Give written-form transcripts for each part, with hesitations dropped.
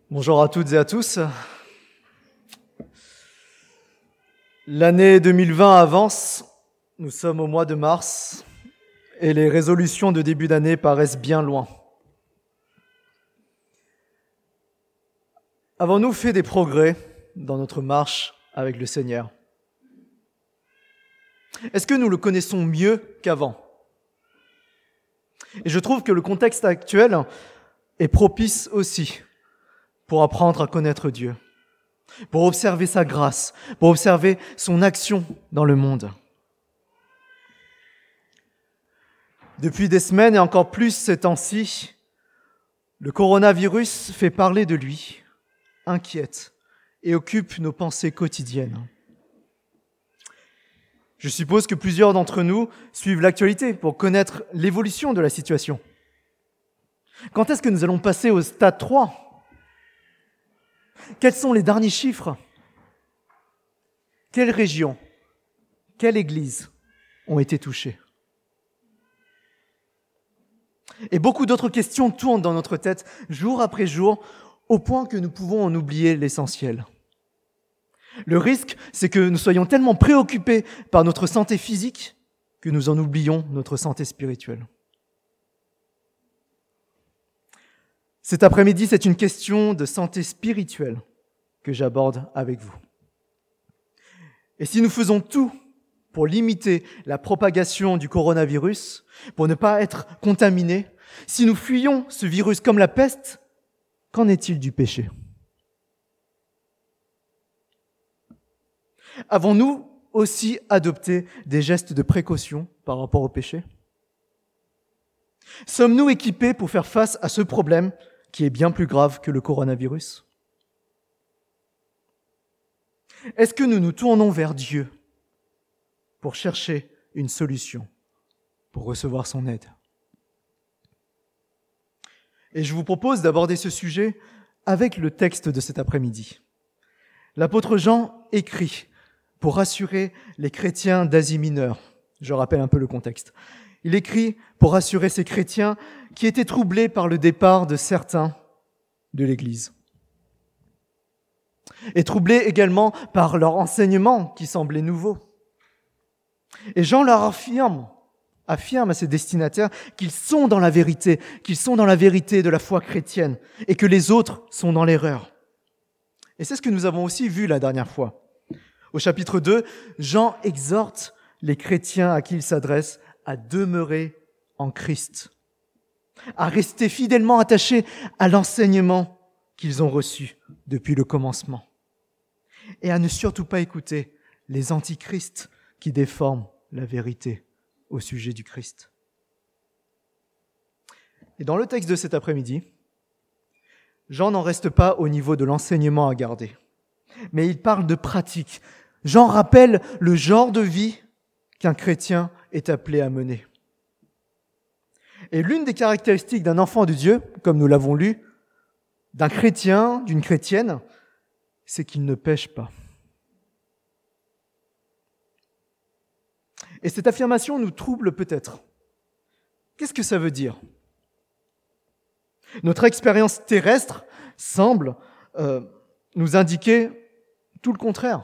Bonjour à toutes et à tous. L'année 2020 avance, nous sommes au mois de mars et les résolutions de début d'année paraissent bien loin. Avons-nous fait des progrès dans notre marche avec le Seigneur ? Est-ce que nous le connaissons mieux qu'avant ? Et je trouve que le contexte actuel est propice aussi pour apprendre à connaître Dieu, pour observer sa grâce, pour observer son action dans le monde. Depuis des semaines et encore plus ces temps-ci, le coronavirus fait parler de lui, inquiète et occupe nos pensées quotidiennes. Je suppose que plusieurs d'entre nous suivent l'actualité pour connaître l'évolution de la situation. Quand est-ce que nous allons passer au stade 3 ? Quels sont les derniers chiffres ? Quelles régions, quelles églises ont été touchées ? Et beaucoup d'autres questions tournent dans notre tête jour après jour, au point que nous pouvons en oublier l'essentiel. Le risque, c'est que nous soyons tellement préoccupés par notre santé physique que nous en oublions notre santé spirituelle. Cet après-midi, c'est une question de santé spirituelle que j'aborde avec vous. Et si nous faisons tout pour limiter la propagation du coronavirus, pour ne pas être contaminés, si nous fuyons ce virus comme la peste, qu'en est-il du péché ? Avons-nous aussi adopté des gestes de précaution par rapport au péché ? Sommes-nous équipés pour faire face à ce problème qui est bien plus grave que le coronavirus ? Est-ce que nous nous tournons vers Dieu pour chercher une solution, pour recevoir son aide ? Et je vous propose d'aborder ce sujet avec le texte de cet après-midi. L'apôtre Jean écrit pour rassurer les chrétiens d'Asie mineure. Je rappelle un peu le contexte. Il écrit pour rassurer ces chrétiens qui étaient troublés par le départ de certains de l'Église. Et troublés également par leur enseignement qui semblait nouveau. Et Jean leur affirme à ses destinataires qu'ils sont dans la vérité de la foi chrétienne et que les autres sont dans l'erreur. Et c'est ce que nous avons aussi vu la dernière fois. Au chapitre 2, Jean exhorte les chrétiens à qui il s'adresse à demeurer en Christ, à rester fidèlement attachés à l'enseignement qu'ils ont reçu depuis le commencement et à ne surtout pas écouter les antichrists qui déforment la vérité au sujet du Christ. Et dans le texte de cet après-midi, Jean n'en reste pas au niveau de l'enseignement à garder, mais il parle de pratique. Jean rappelle le genre de vie qu'un chrétien est appelé à mener. Et l'une des caractéristiques d'un enfant de Dieu, comme nous l'avons lu, d'un chrétien, d'une chrétienne, c'est qu'il ne pêche pas. Et cette affirmation nous trouble peut-être. Qu'est-ce que ça veut dire ? Notre expérience terrestre semble nous indiquer tout le contraire.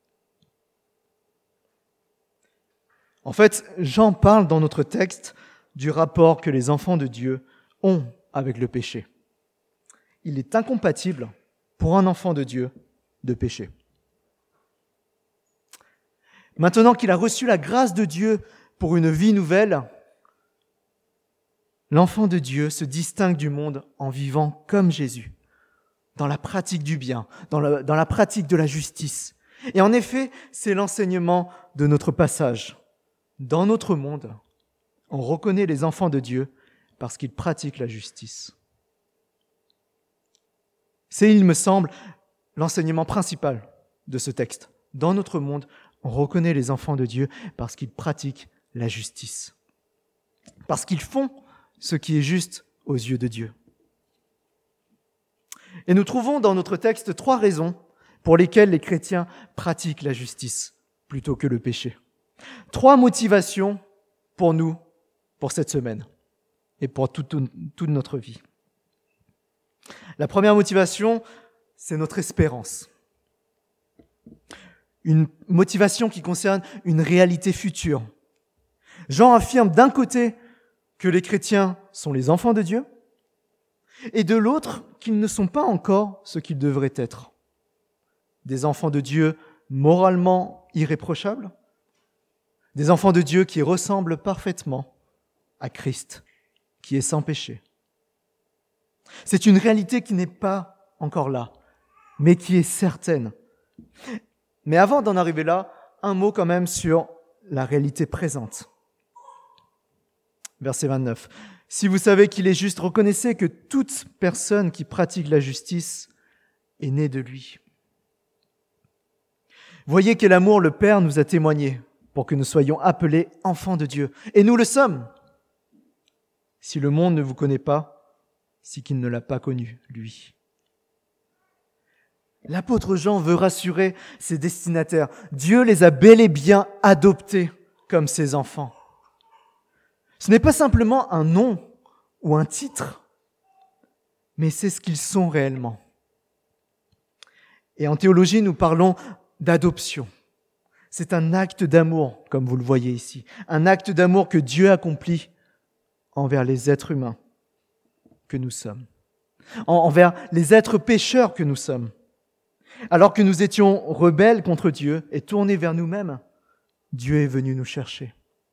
En fait, Jean parle dans notre texte du rapport que les enfants de Dieu ont avec le péché. Il est incompatible pour un enfant de Dieu de pécher. Maintenant qu'il a reçu la grâce de Dieu pour une vie nouvelle, l'enfant de Dieu se distingue du monde en vivant comme Jésus, dans la pratique du bien, dans la pratique de la justice. Et en effet, c'est l'enseignement de notre passage. Dans notre monde, on reconnaît les enfants de Dieu parce qu'ils pratiquent la justice. C'est, il me semble, l'enseignement principal de ce texte. Dans notre monde, on reconnaît les enfants de Dieu parce qu'ils pratiquent la justice. Parce qu'ils font ce qui est juste aux yeux de Dieu. Et nous trouvons dans notre texte 3 raisons pour lesquelles les chrétiens pratiquent la justice plutôt que le péché. 3 motivations pour nous, pour cette semaine et pour toute notre vie. La première motivation, c'est notre espérance. Une motivation qui concerne une réalité future. Jean affirme d'un côté que les chrétiens sont les enfants de Dieu, et de l'autre qu'ils ne sont pas encore ce qu'ils devraient être. Des enfants de Dieu moralement irréprochables, des enfants de Dieu qui ressemblent parfaitement à Christ, qui est sans péché. C'est une réalité qui n'est pas encore là, mais qui est certaine. Mais avant d'en arriver là, un mot quand même sur la réalité présente. Verset 29. « Si vous savez qu'il est juste, reconnaissez que toute personne qui pratique la justice est née de lui. » Voyez quel amour le Père nous a témoigné pour que nous soyons appelés enfants de Dieu. Et nous le sommes. Si le monde ne vous connaît pas, c'est qu'il ne l'a pas connu, lui. L'apôtre Jean veut rassurer ses destinataires. Dieu les a bel et bien adoptés comme ses enfants. Ce n'est pas simplement un nom ou un titre, mais c'est ce qu'ils sont réellement. Et en théologie, nous parlons d'adoption. C'est un acte d'amour, comme vous le voyez ici. Un acte d'amour que Dieu accomplit envers les êtres humains que nous sommes. Envers les êtres pécheurs que nous sommes. Alors que nous étions rebelles contre Dieu et tournés vers nous-mêmes, Dieu est venu nous chercher.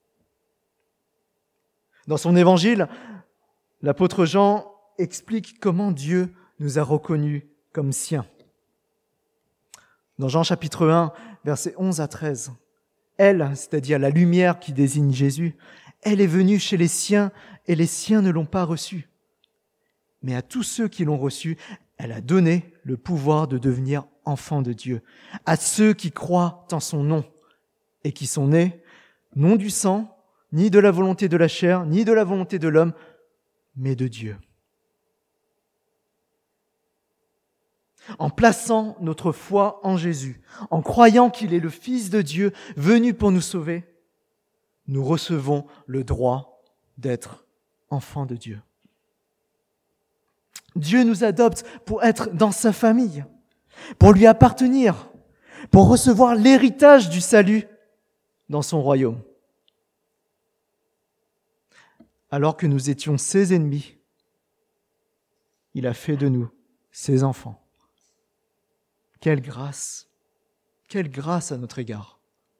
Dans son évangile, l'apôtre Jean explique comment Dieu nous a reconnus comme siens. Dans Jean chapitre 1, versets 11 à 13, elle, c'est-à-dire la lumière qui désigne Jésus, elle est venue chez les siens et les siens ne l'ont pas reçue. Mais à tous ceux qui l'ont reçue, elle a donné le pouvoir de devenir enfants de Dieu, à ceux qui croient en son nom et qui sont nés, non du sang, ni de la volonté de la chair, ni de la volonté de l'homme, mais de Dieu. En plaçant notre foi en Jésus, en croyant qu'il est le Fils de Dieu venu pour nous sauver, nous recevons le droit d'être enfants de Dieu. Dieu nous adopte pour être dans sa famille, pour lui appartenir, pour recevoir l'héritage du salut dans son royaume. Alors que nous étions ses ennemis, il a fait de nous ses enfants. Quelle grâce à notre égard.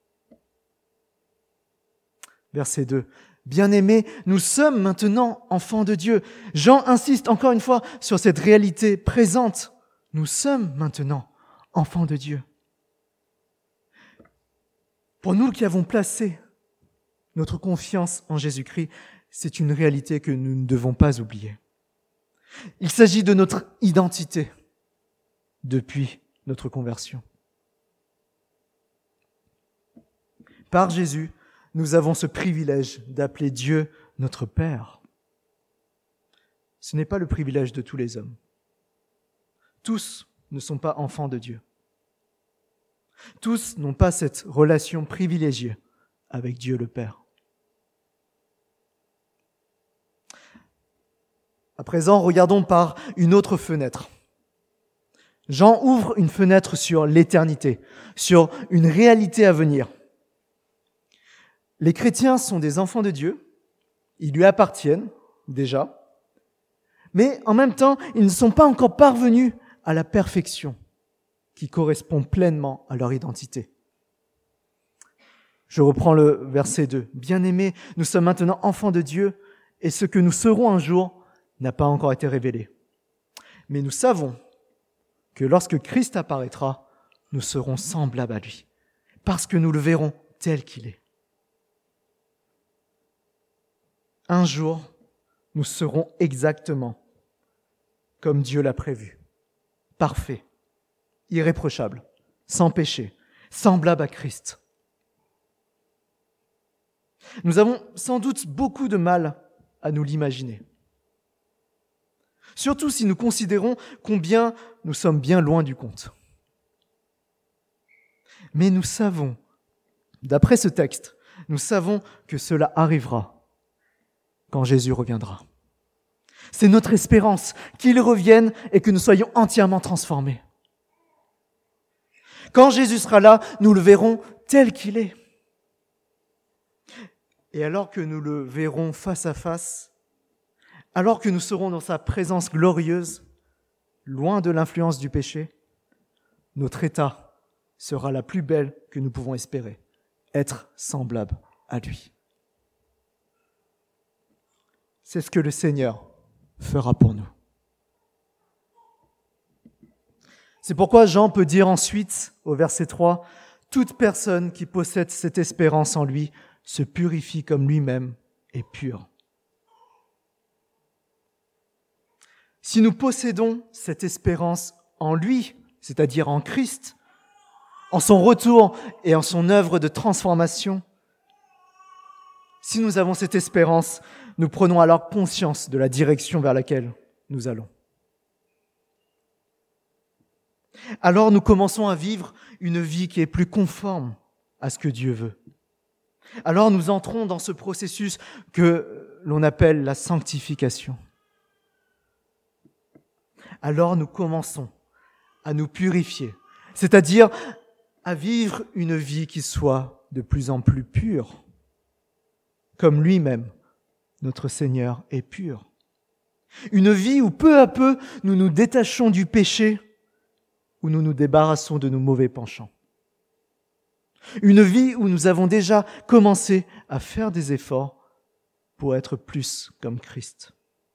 Verset 2. Bien-aimés, nous sommes maintenant enfants de Dieu. Jean insiste encore une fois sur cette réalité présente. Nous sommes maintenant enfants de Dieu. Pour nous qui avons placé notre confiance en Jésus-Christ, c'est une réalité que nous ne devons pas oublier. Il s'agit de notre identité depuis notre conversion. Par Jésus, nous avons ce privilège d'appeler Dieu notre Père. Ce n'est pas le privilège de tous les hommes. Tous ne sont pas enfants de Dieu. Tous n'ont pas cette relation privilégiée avec Dieu le Père. À présent, regardons par une autre fenêtre. Jean ouvre une fenêtre sur l'éternité, sur une réalité à venir. Les chrétiens sont des enfants de Dieu, ils lui appartiennent déjà, mais en même temps, ils ne sont pas encore parvenus à la perfection qui correspond pleinement à leur identité. Je reprends le verset 2. « Bien-aimés, nous sommes maintenant enfants de Dieu, et ce que nous serons un jour n'a pas encore été révélé. Mais nous savons que lorsque Christ apparaîtra, nous serons semblables à lui, parce que nous le verrons tel qu'il est. Un jour, nous serons exactement comme Dieu l'a prévu, parfait, irréprochable, sans péché, semblable à Christ. Nous avons sans doute beaucoup de mal à nous l'imaginer. Surtout si nous considérons combien nous sommes bien loin du compte. Mais nous savons, d'après ce texte, nous savons que cela arrivera quand Jésus reviendra. C'est notre espérance qu'il revienne et que nous soyons entièrement transformés. Quand Jésus sera là, nous le verrons tel qu'il est. Et alors que nous le verrons face à face, alors que nous serons dans sa présence glorieuse, loin de l'influence du péché, notre état sera la plus belle que nous pouvons espérer, être semblable à lui. C'est ce que le Seigneur fera pour nous. C'est pourquoi Jean peut dire ensuite, au verset 3, « Toute personne qui possède cette espérance en lui se purifie comme lui-même est pur. » Si nous possédons cette espérance en lui, c'est-à-dire en Christ, en son retour et en son œuvre de transformation, si nous avons cette espérance, nous prenons alors conscience de la direction vers laquelle nous allons. Alors nous commençons à vivre une vie qui est plus conforme à ce que Dieu veut. Alors nous entrons dans ce processus que l'on appelle la sanctification. Alors nous commençons à nous purifier, c'est-à-dire à vivre une vie qui soit de plus en plus pure, comme lui-même, notre Seigneur, est pur. Une vie où peu à peu nous nous détachons du péché, où nous nous débarrassons de nos mauvais penchants. Une vie où nous avons déjà commencé à faire des efforts pour être plus comme Christ.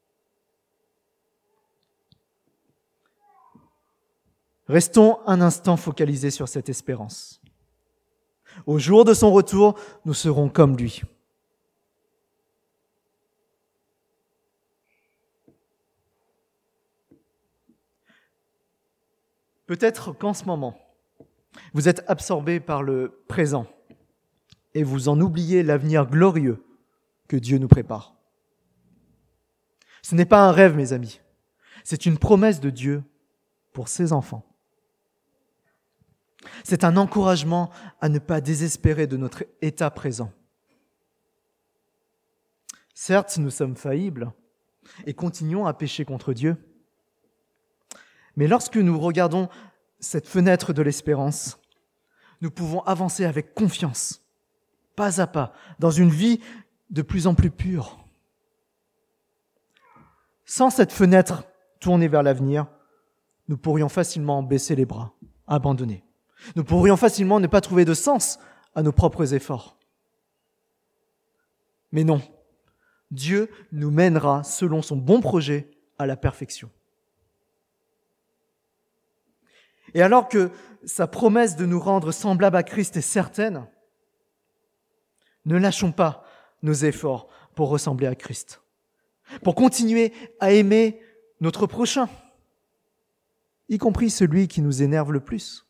Restons un instant focalisés sur cette espérance. Au jour de son retour, nous serons comme lui. Peut-être qu'en ce moment, vous êtes absorbé par le présent et vous en oubliez l'avenir glorieux que Dieu nous prépare. Ce n'est pas un rêve, mes amis. C'est une promesse de Dieu pour ses enfants. C'est un encouragement à ne pas désespérer de notre état présent. Certes, nous sommes faillibles et continuons à pécher contre Dieu. Mais lorsque nous regardons cette fenêtre de l'espérance, nous pouvons avancer avec confiance, pas à pas, dans une vie de plus en plus pure. Sans cette fenêtre tournée vers l'avenir, nous pourrions facilement baisser les bras, abandonner. Nous pourrions facilement ne pas trouver de sens à nos propres efforts. Mais non, Dieu nous mènera selon son bon projet à la perfection. Et alors que sa promesse de nous rendre semblables à Christ est certaine, ne lâchons pas nos efforts pour ressembler à Christ, pour continuer à aimer notre prochain, y compris celui qui nous énerve le plus.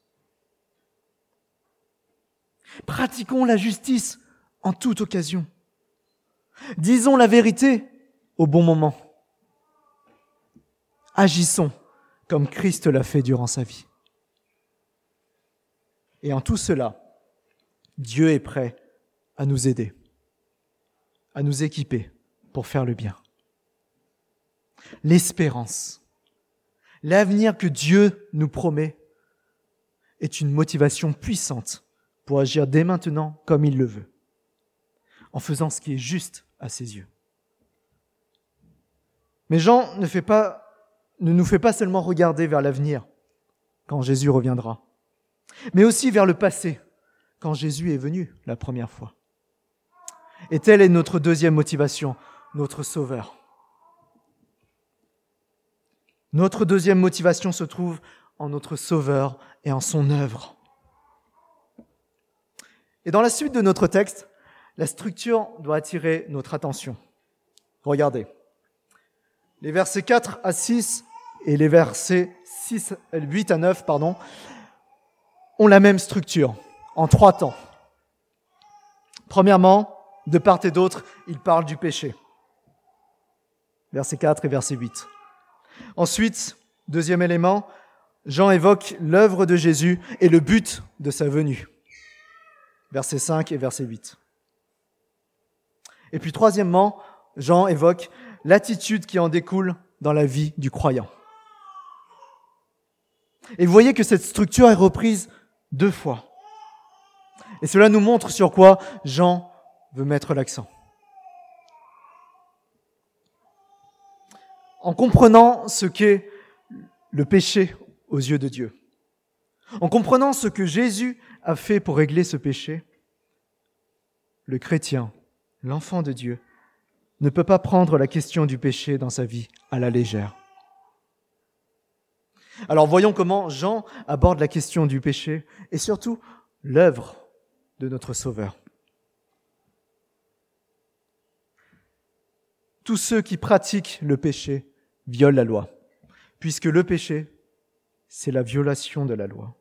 Pratiquons la justice en toute occasion. Disons la vérité au bon moment. Agissons comme Christ l'a fait durant sa vie. Et en tout cela, Dieu est prêt à nous aider, à nous équiper pour faire le bien. L'espérance, l'avenir que Dieu nous promet, est une motivation puissante pour agir dès maintenant comme il le veut, en faisant ce qui est juste à ses yeux. Mais Jean ne nous fait pas seulement regarder vers l'avenir, quand Jésus reviendra, mais aussi vers le passé, quand Jésus est venu la première fois. Et telle est notre deuxième motivation, notre Sauveur. Notre deuxième motivation se trouve en notre Sauveur et en son œuvre. Et dans la suite de notre texte, la structure doit attirer notre attention. Regardez. Les versets 4 à 6 et les versets 8 à 9, ont la même structure, en 3 temps. Premièrement, de part et d'autre, il parle du péché. Verset 4 et verset 8. Ensuite, deuxième élément, Jean évoque l'œuvre de Jésus et le but de sa venue. Verset 5 et verset 8. Et puis troisièmement, Jean évoque l'attitude qui en découle dans la vie du croyant. Et vous voyez que cette structure est reprise 2 fois. Et cela nous montre sur quoi Jean veut mettre l'accent. En comprenant ce qu'est le péché aux yeux de Dieu, en comprenant ce que Jésus a fait pour régler ce péché, le chrétien, l'enfant de Dieu, ne peut pas prendre la question du péché dans sa vie à la légère. Alors voyons comment Jean aborde la question du péché et surtout l'œuvre de notre Sauveur. Tous ceux qui pratiquent le péché violent la loi, puisque le péché, c'est la violation de la loi.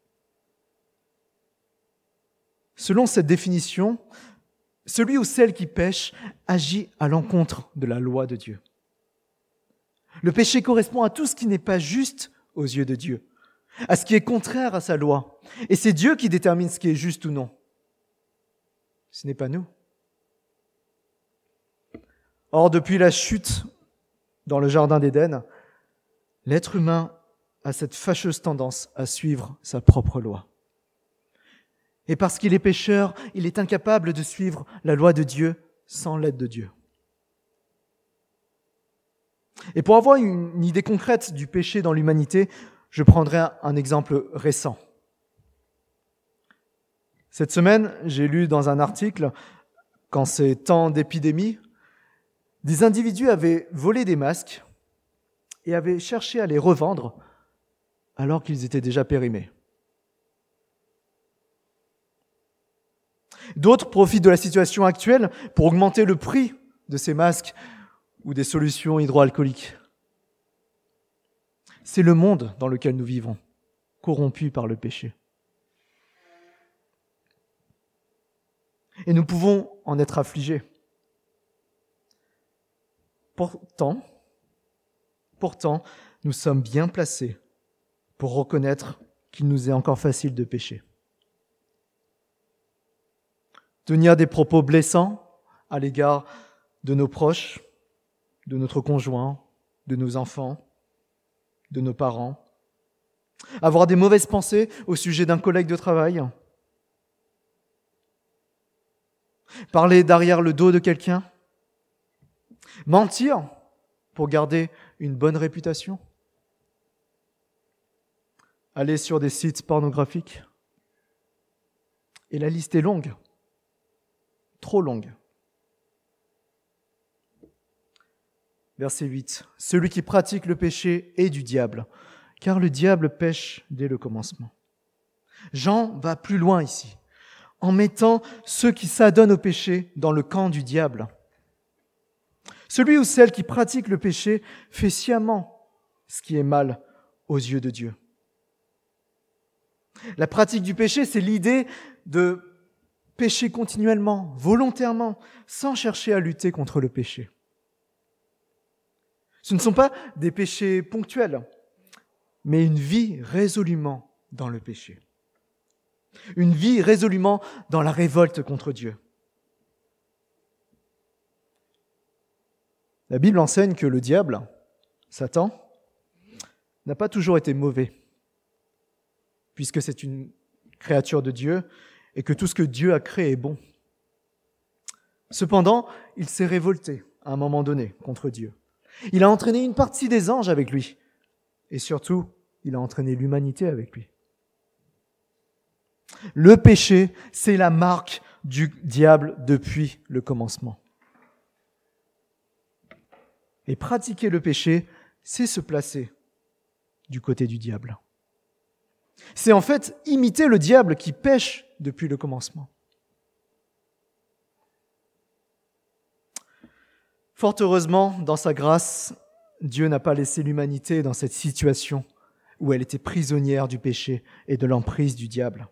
Selon cette définition, celui ou celle qui pêche agit à l'encontre de la loi de Dieu. Le péché correspond à tout ce qui n'est pas juste aux yeux de Dieu, à ce qui est contraire à sa loi. Et c'est Dieu qui détermine ce qui est juste ou non. Ce n'est pas nous. Or, depuis la chute dans le jardin d'Éden, l'être humain a cette fâcheuse tendance à suivre sa propre loi. Et parce qu'il est pécheur, il est incapable de suivre la loi de Dieu sans l'aide de Dieu. Et pour avoir une idée concrète du péché dans l'humanité, je prendrai un exemple récent. Cette semaine, j'ai lu dans un article qu'en ces temps d'épidémie, des individus avaient volé des masques et avaient cherché à les revendre alors qu'ils étaient déjà périmés. D'autres profitent de la situation actuelle pour augmenter le prix de ces masques ou des solutions hydroalcooliques. C'est le monde dans lequel nous vivons, corrompu par le péché. Et nous pouvons en être affligés. Pourtant, nous sommes bien placés pour reconnaître qu'il nous est encore facile de pécher. Tenir des propos blessants à l'égard de nos proches, de notre conjoint, de nos enfants, de nos parents. Avoir des mauvaises pensées au sujet d'un collègue de travail. Parler derrière le dos de quelqu'un. Mentir pour garder une bonne réputation. Aller sur des sites pornographiques. Et la liste est longue. Trop longue. Verset 8. Celui qui pratique le péché est du diable, car le diable pêche dès le commencement. Jean va plus loin ici, en mettant ceux qui s'adonnent au péché dans le camp du diable. Celui ou celle qui pratique le péché fait sciemment ce qui est mal aux yeux de Dieu. La pratique du péché, c'est l'idée de pécher continuellement, volontairement, sans chercher à lutter contre le péché. Ce ne sont pas des péchés ponctuels, mais une vie résolument dans le péché. Une vie résolument dans la révolte contre Dieu. La Bible enseigne que le diable, Satan, n'a pas toujours été mauvais, puisque c'est une créature de Dieu et que tout ce que Dieu a créé est bon. Cependant, il s'est révolté à un moment donné contre Dieu. Il a entraîné une partie des anges avec lui. Et surtout, il a entraîné l'humanité avec lui. Le péché, c'est la marque du diable depuis le commencement. Et pratiquer le péché, c'est se placer du côté du diable. C'est en fait imiter le diable qui pêche depuis le commencement. Fort heureusement, dans sa grâce, Dieu n'a pas laissé l'humanité dans cette situation où elle était prisonnière du péché et de l'emprise du diable.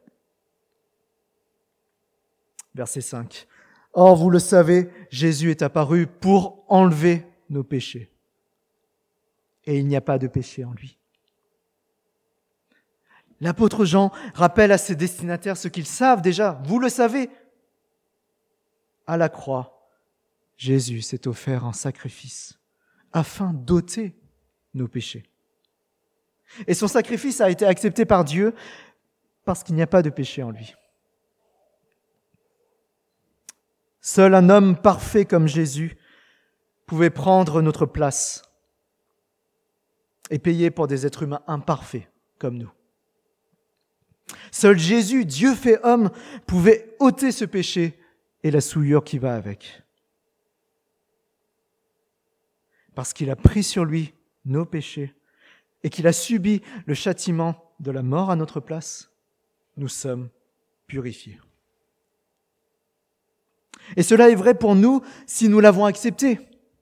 Verset 5. Or, vous le savez, Jésus est apparu pour enlever nos péchés. Et il n'y a pas de péché en lui. L'apôtre Jean rappelle à ses destinataires ce qu'ils savent déjà. Vous le savez. À la croix, Jésus s'est offert en sacrifice afin d'ôter nos péchés. Et son sacrifice a été accepté par Dieu parce qu'il n'y a pas de péché en lui. Seul un homme parfait comme Jésus pouvait prendre notre place et payer pour des êtres humains imparfaits comme nous. Seul Jésus, Dieu fait homme, pouvait ôter ce péché et la souillure qui va avec. Parce qu'il a pris sur lui nos péchés et qu'il a subi le châtiment de la mort à notre place, nous sommes purifiés. Et cela est vrai pour nous si nous l'avons accepté,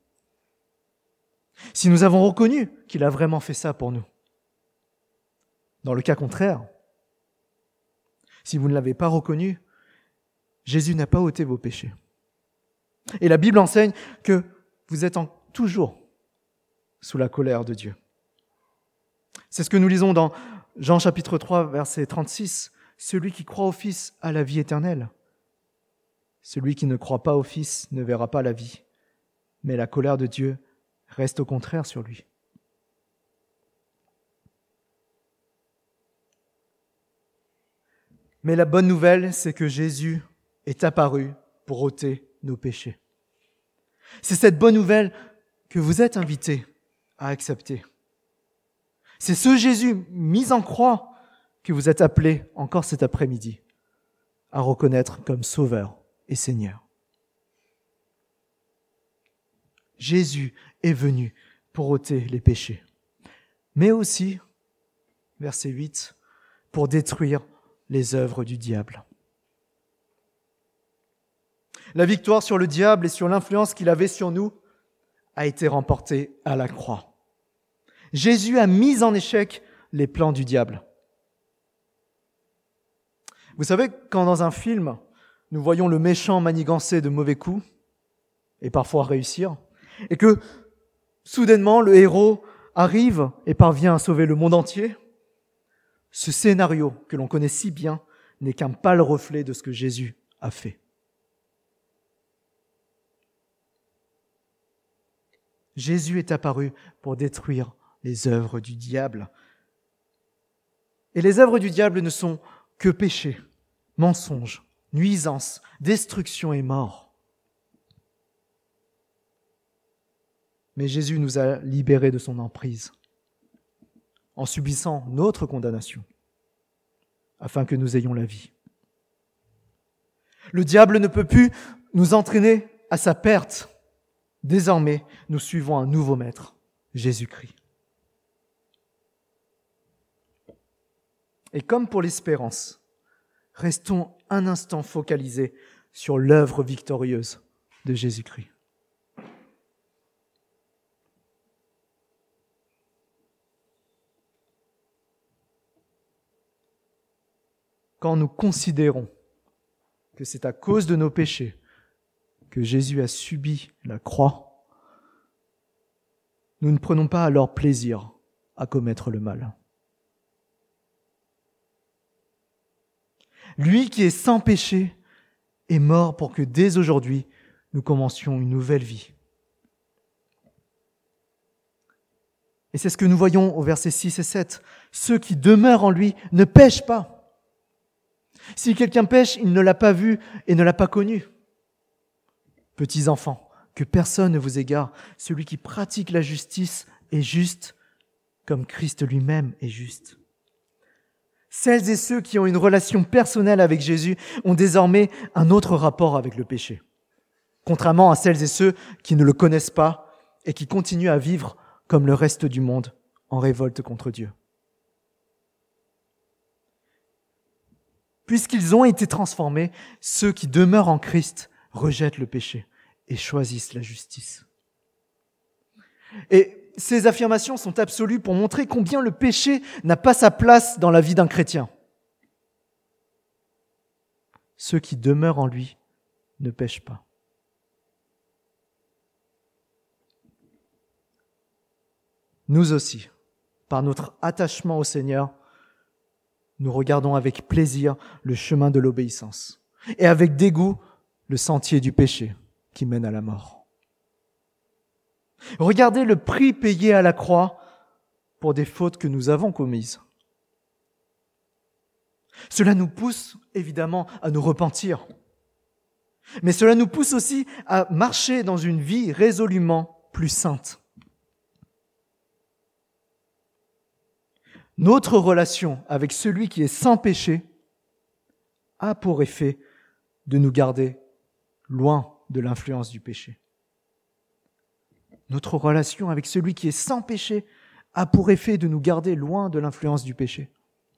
si nous avons reconnu qu'il a vraiment fait ça pour nous. Dans le cas contraire, si vous ne l'avez pas reconnu, Jésus n'a pas ôté vos péchés. Et la Bible enseigne que vous êtes toujours sous la colère de Dieu. C'est ce que nous lisons dans Jean chapitre 3, verset 36. Celui qui croit au Fils a la vie éternelle. Celui qui ne croit pas au Fils ne verra pas la vie, mais la colère de Dieu reste au contraire sur lui. Mais la bonne nouvelle, c'est que Jésus est apparu pour ôter nos péchés. C'est cette bonne nouvelle que vous êtes invités à accepter. C'est ce Jésus mis en croix que vous êtes appelés encore cet après-midi à reconnaître comme Sauveur et Seigneur. Jésus est venu pour ôter les péchés, mais aussi, verset 8, pour détruire les œuvres du diable. La victoire sur le diable et sur l'influence qu'il avait sur nous a été remportée à la croix. Jésus a mis en échec les plans du diable. Vous savez, quand dans un film, nous voyons le méchant manigancer de mauvais coups, et parfois réussir, et que soudainement le héros arrive et parvient à sauver le monde entier, ce scénario que l'on connaît si bien n'est qu'un pâle reflet de ce que Jésus a fait. Jésus est apparu pour détruire les œuvres du diable. Et les œuvres du diable ne sont que péché, mensonge, nuisance, destruction et mort. Mais Jésus nous a libérés de son emprise en subissant notre condamnation, afin que nous ayons la vie. Le diable ne peut plus nous entraîner à sa perte. Désormais, nous suivons un nouveau maître, Jésus-Christ. Et comme pour l'espérance, restons un instant focalisés sur l'œuvre victorieuse de Jésus-Christ. Quand nous considérons que c'est à cause de nos péchés que Jésus a subi la croix, nous ne prenons pas alors plaisir à commettre le mal. Lui qui est sans péché est mort pour que dès aujourd'hui, nous commencions une nouvelle vie. Et c'est ce que nous voyons au verset 6 et 7. Ceux qui demeurent en lui ne pêchent pas. Si quelqu'un pêche, il ne l'a pas vu et ne l'a pas connu. Petits enfants, que personne ne vous égare. Celui qui pratique la justice est juste, comme Christ lui-même est juste. Celles et ceux qui ont une relation personnelle avec Jésus ont désormais un autre rapport avec le péché, contrairement à celles et ceux qui ne le connaissent pas et qui continuent à vivre comme le reste du monde en révolte contre Dieu. Puisqu'ils ont été transformés, ceux qui demeurent en Christ rejettent le péché et choisissent la justice. Et ces affirmations sont absolues pour montrer combien le péché n'a pas sa place dans la vie d'un chrétien. Ceux qui demeurent en lui ne pêchent pas. Nous aussi, par notre attachement au Seigneur, nous regardons avec plaisir le chemin de l'obéissance et avec dégoût le sentier du péché qui mène à la mort. Regardez le prix payé à la croix pour des fautes que nous avons commises. Cela nous pousse évidemment à nous repentir. Mais cela nous pousse aussi à marcher dans une vie résolument plus sainte. Notre relation avec celui qui est sans péché a pour effet de nous garder loin de l'influence du péché. Notre relation avec celui qui est sans péché a pour effet de nous garder loin de l'influence du péché.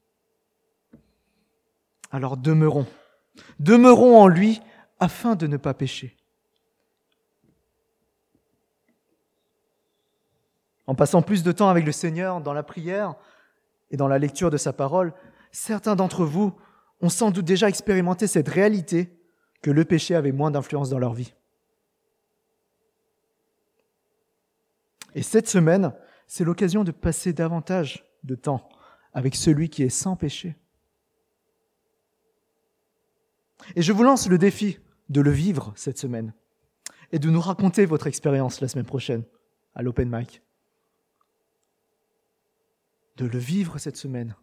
Alors demeurons en lui afin de ne pas pécher. En passant plus de temps avec le Seigneur dans la prière et dans la lecture de sa parole, certains d'entre vous ont sans doute déjà expérimenté cette réalité que le péché avait moins d'influence dans leur vie. Et cette semaine, c'est l'occasion de passer davantage de temps avec celui qui est sans péché. Et je vous lance le défi de le vivre cette semaine et de nous raconter votre expérience la semaine prochaine à l'Open Mic. De le vivre cette semaine,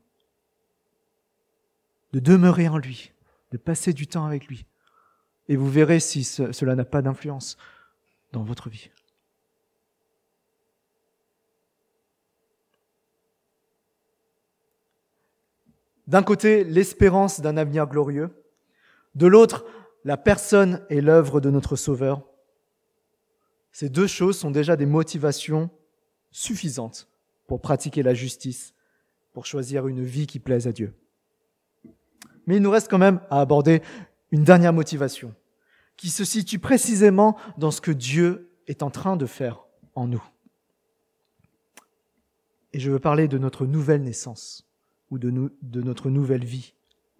de demeurer en lui, de passer du temps avec lui. Et vous verrez si cela n'a pas d'influence dans votre vie. D'un côté, l'espérance d'un avenir glorieux. De l'autre, la personne et l'œuvre de notre Sauveur. Ces deux choses sont déjà des motivations suffisantes pour pratiquer la justice, pour choisir une vie qui plaise à Dieu. Mais il nous reste quand même à aborder une dernière motivation, qui se situe précisément dans ce que Dieu est en train de faire en nous. Et je veux parler de notre nouvelle naissance, ou de notre nouvelle vie.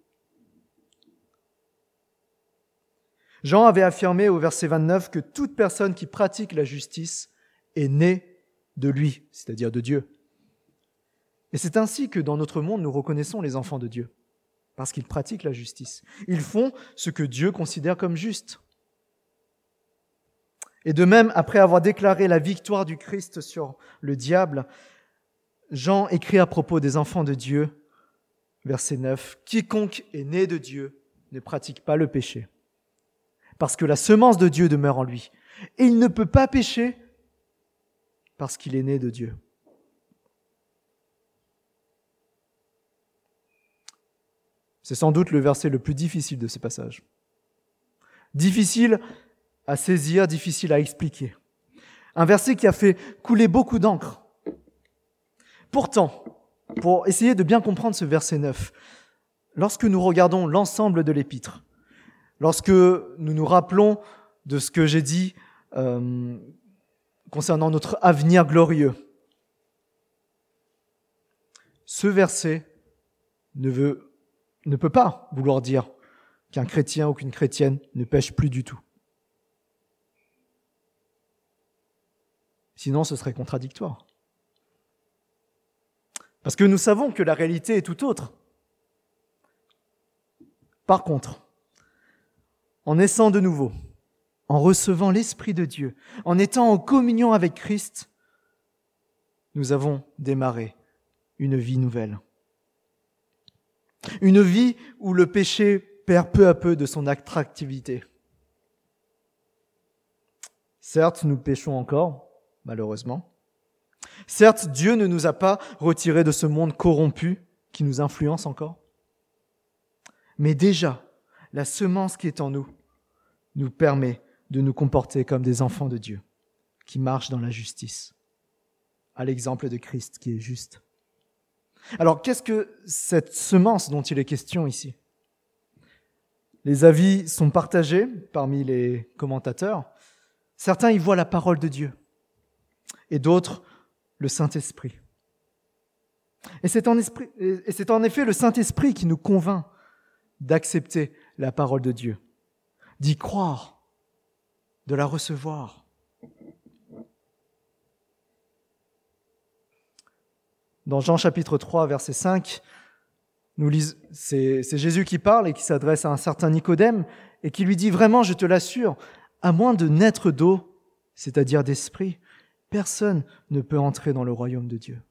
Jean avait affirmé au verset 29 que toute personne qui pratique la justice est née de lui, c'est-à-dire de Dieu. Et c'est ainsi que dans notre monde, nous reconnaissons les enfants de Dieu, parce qu'ils pratiquent la justice. Ils font ce que Dieu considère comme juste. Et de même, après avoir déclaré la victoire du Christ sur le diable, Jean écrit à propos des enfants de Dieu, verset 9, « Quiconque est né de Dieu ne pratique pas le péché, parce que la semence de Dieu demeure en lui, et il ne peut pas pécher parce qu'il est né de Dieu. » C'est sans doute le verset le plus difficile de ce passage. Difficile à saisir, difficile à expliquer. Un verset qui a fait couler beaucoup d'encre. Pourtant, pour essayer de bien comprendre ce verset 9, lorsque nous regardons l'ensemble de l'épître, lorsque nous nous rappelons de ce que j'ai dit concernant notre avenir glorieux, ce verset ne peut pas vouloir dire qu'un chrétien ou qu'une chrétienne ne pêche plus du tout. Sinon, ce serait contradictoire. Parce que nous savons que la réalité est tout autre. Par contre, en naissant de nouveau, en recevant l'Esprit de Dieu, en étant en communion avec Christ, nous avons démarré une vie nouvelle. Une vie où le péché perd peu à peu de son attractivité. Certes, nous péchons encore, malheureusement. Certes, Dieu ne nous a pas retirés de ce monde corrompu qui nous influence encore. Mais déjà, la semence qui est en nous nous permet de nous comporter comme des enfants de Dieu, qui marchent dans la justice, à l'exemple de Christ qui est juste. Alors, qu'est-ce que cette semence dont il est question ici ? Les avis sont partagés parmi les commentateurs. Certains y voient la parole de Dieu et d'autres le Saint-Esprit. Et c'est en effet le Saint-Esprit qui nous convainc d'accepter la parole de Dieu, d'y croire, de la recevoir. Dans Jean chapitre 3, verset 5, c'est Jésus qui parle et qui s'adresse à un certain Nicodème et qui lui dit « Vraiment, je te l'assure, à moins de naître d'eau, c'est-à-dire d'esprit, personne ne peut entrer dans le royaume de Dieu.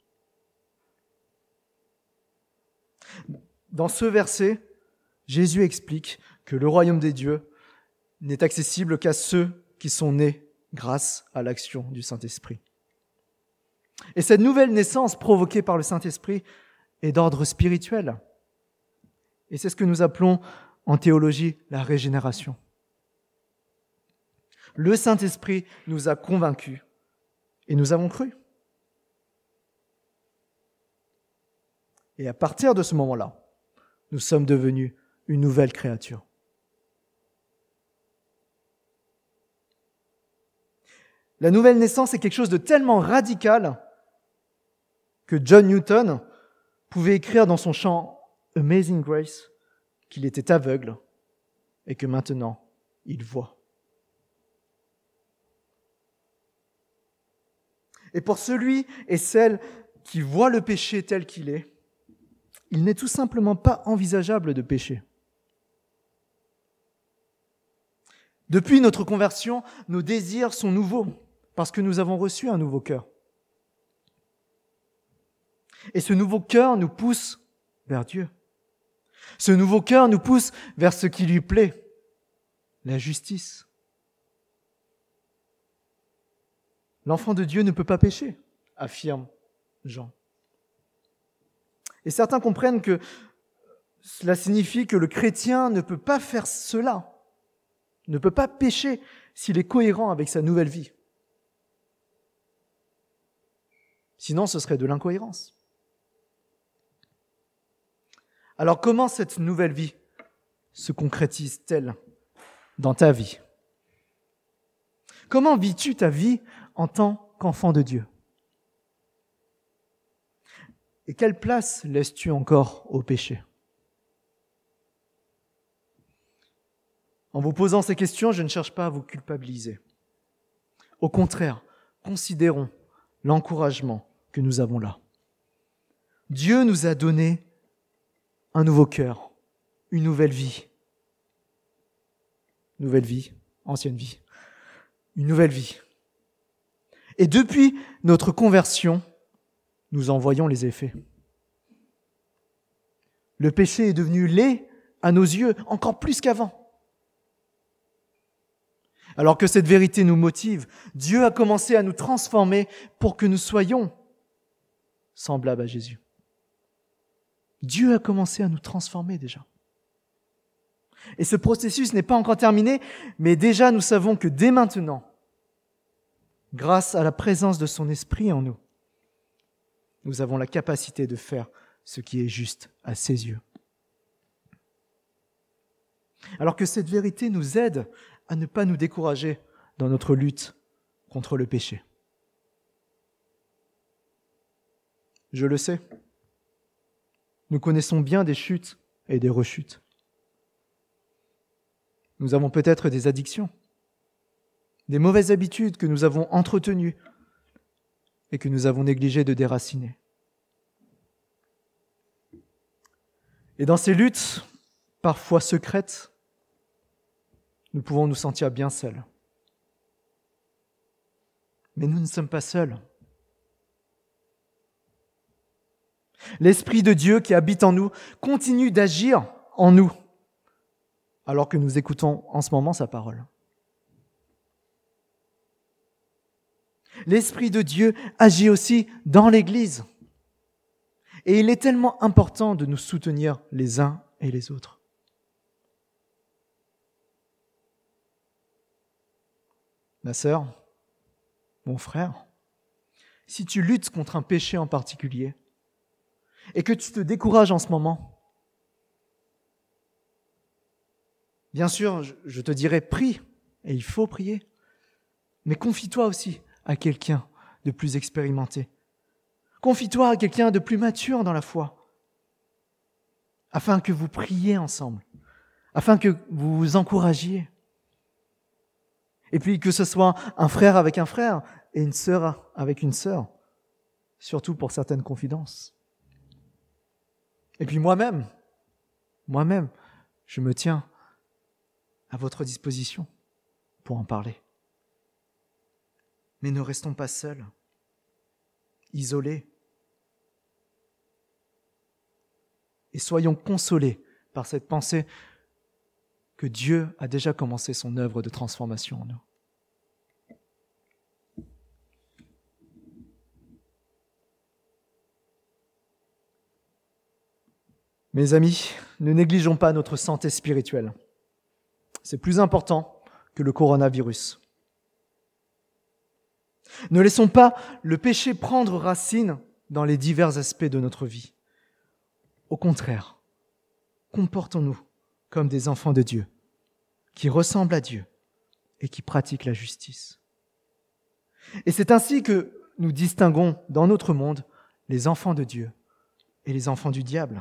Dans ce verset, Jésus explique que le royaume des dieux n'est accessible qu'à ceux qui sont nés grâce à l'action du Saint-Esprit. Et cette nouvelle naissance provoquée par le Saint-Esprit est d'ordre spirituel. Et c'est ce que nous appelons en théologie la régénération. Le Saint-Esprit nous a convaincus et nous avons cru. Et à partir de ce moment-là, nous sommes devenus une nouvelle créature. La nouvelle naissance est quelque chose de tellement radical que John Newton pouvait écrire dans son chant « Amazing Grace » qu'il était aveugle et que maintenant il voit. Et pour celui et celle qui voit le péché tel qu'il est, il n'est tout simplement pas envisageable de pécher. Depuis notre conversion, nos désirs sont nouveaux parce que nous avons reçu un nouveau cœur. Et ce nouveau cœur nous pousse vers Dieu. Ce nouveau cœur nous pousse vers ce qui lui plaît, la justice. L'enfant de Dieu ne peut pas pécher, affirme Jean. Et certains comprennent que cela signifie que le chrétien ne peut pas faire cela, ne peut pas pécher s'il est cohérent avec sa nouvelle vie. Sinon, ce serait de l'incohérence. Alors, comment cette nouvelle vie se concrétise-t-elle dans ta vie ? Comment vis-tu ta vie en tant qu'enfant de Dieu ? Et quelle place laisses-tu encore au péché ? En vous posant ces questions, je ne cherche pas à vous culpabiliser. Au contraire, considérons l'encouragement que nous avons là. Dieu nous a donné un nouveau cœur, une nouvelle vie. Nouvelle vie, ancienne vie. Une nouvelle vie. Et depuis notre conversion, nous en voyons les effets. Le péché est devenu laid à nos yeux, encore plus qu'avant. Alors que cette vérité nous motive, Dieu a commencé à nous transformer pour que nous soyons semblables à Jésus. Dieu a commencé à nous transformer déjà. Et ce processus n'est pas encore terminé, mais déjà nous savons que dès maintenant, grâce à la présence de son Esprit en nous, nous avons la capacité de faire ce qui est juste à ses yeux. Alors que cette vérité nous aide à ne pas nous décourager dans notre lutte contre le péché. Je le sais, nous connaissons bien des chutes et des rechutes. Nous avons peut-être des addictions, des mauvaises habitudes que nous avons entretenues et que nous avons négligé de déraciner. Et dans ces luttes, parfois secrètes, nous pouvons nous sentir bien seuls. Mais nous ne sommes pas seuls. L'Esprit de Dieu qui habite en nous continue d'agir en nous, alors que nous écoutons en ce moment sa parole. L'Esprit de Dieu agit aussi dans l'Église. Et il est tellement important de nous soutenir les uns et les autres. Ma sœur, mon frère, si tu luttes contre un péché en particulier et que tu te décourages en ce moment, bien sûr, je te dirais prie, et il faut prier, mais confie-toi aussi à quelqu'un de plus expérimenté. Confie-toi à quelqu'un de plus mature dans la foi, afin que vous priez ensemble, afin que vous vous encouragiez. Et puis que ce soit un frère avec un frère et une sœur avec une sœur, surtout pour certaines confidences. Et puis moi-même, je me tiens à votre disposition pour en parler. Mais ne restons pas seuls, isolés. Et soyons consolés par cette pensée que Dieu a déjà commencé son œuvre de transformation en nous. Mes amis, ne négligeons pas notre santé spirituelle. C'est plus important que le coronavirus. Ne laissons pas le péché prendre racine dans les divers aspects de notre vie. Au contraire, comportons-nous comme des enfants de Dieu, qui ressemblent à Dieu et qui pratiquent la justice. Et c'est ainsi que nous distinguons dans notre monde les enfants de Dieu et les enfants du diable.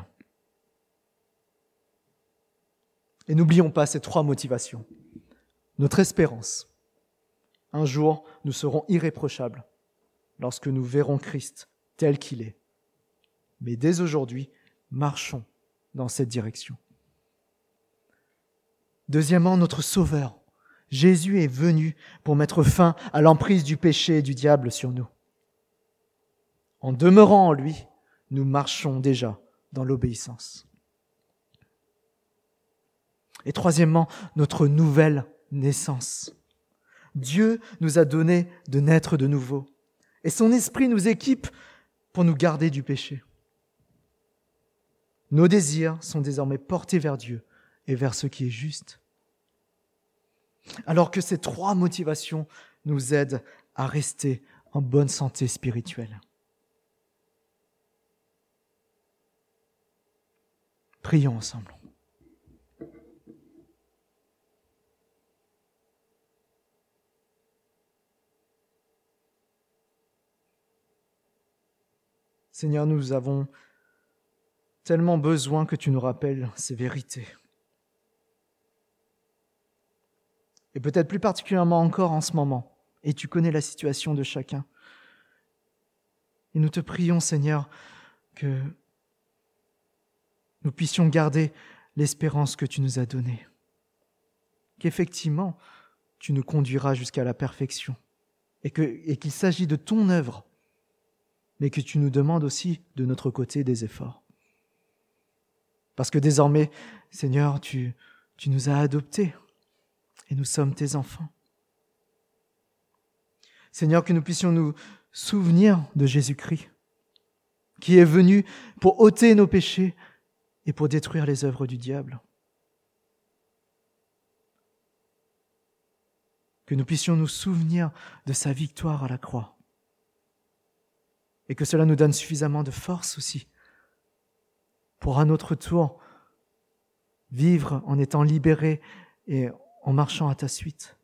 Et n'oublions pas ces 3 motivations. Notre espérance. Un jour, nous serons irréprochables lorsque nous verrons Christ tel qu'il est. Mais dès aujourd'hui, marchons dans cette direction. Deuxièmement, notre Sauveur. Jésus est venu pour mettre fin à l'emprise du péché et du diable sur nous. En demeurant en lui, nous marchons déjà dans l'obéissance. Et troisièmement, notre nouvelle naissance. Dieu nous a donné de naître de nouveau. Et son esprit nous équipe pour nous garder du péché. Nos désirs sont désormais portés vers Dieu et vers ce qui est juste. Alors que ces 3 motivations nous aident à rester en bonne santé spirituelle. Prions ensemble. Seigneur, nous avons tellement besoin que tu nous rappelles ces vérités. Et peut-être plus particulièrement encore en ce moment. Et tu connais la situation de chacun. Et nous te prions, Seigneur, que nous puissions garder l'espérance que tu nous as donnée. Qu'effectivement, tu nous conduiras jusqu'à la perfection. Et qu'il s'agit de ton œuvre, mais que tu nous demandes aussi de notre côté des efforts. Parce que désormais, Seigneur, tu nous as adoptés et nous sommes tes enfants. Seigneur, que nous puissions nous souvenir de Jésus-Christ, qui est venu pour ôter nos péchés et pour détruire les œuvres du diable. Que nous puissions nous souvenir de sa victoire à la croix. Et que cela nous donne suffisamment de force aussi pour à notre tour vivre en étant libérés et en marchant à ta suite.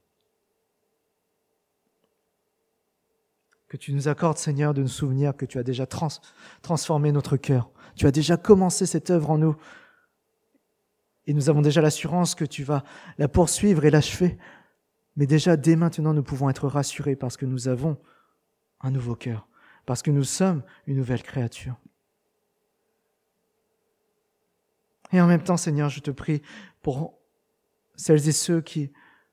Que tu nous accordes, Seigneur, de nous souvenir que tu as déjà transformé notre cœur. Tu as déjà commencé cette œuvre en nous. Et nous avons déjà l'assurance que tu vas la poursuivre et l'achever. Mais déjà, dès maintenant, nous pouvons être rassurés parce que nous avons un nouveau cœur. Parce que nous sommes une nouvelle créature. Et en même temps, Seigneur, je te prie pour celles et ceux qui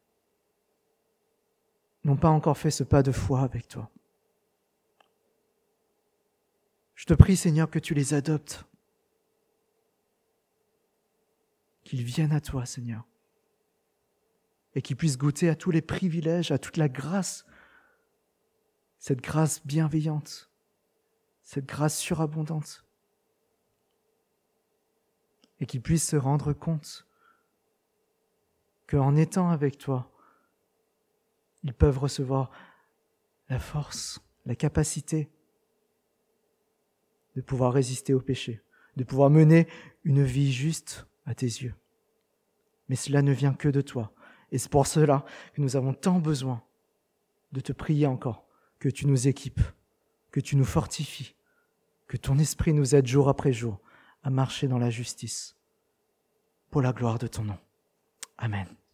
n'ont pas encore fait ce pas de foi avec toi. Je te prie, Seigneur, que tu les adoptes. Qu'ils viennent à toi, Seigneur. Et qu'ils puissent goûter à tous les privilèges, à toute la grâce, cette grâce bienveillante, cette grâce surabondante. Et qu'ils puissent se rendre compte qu'en étant avec toi, ils peuvent recevoir la force, la capacité de pouvoir résister au péché, de pouvoir mener une vie juste à tes yeux. Mais cela ne vient que de toi. Et c'est pour cela que nous avons tant besoin de te prier encore, que tu nous équipes, que tu nous fortifies, que ton esprit nous aide jour après jour à marcher dans la justice, pour la gloire de ton nom. Amen.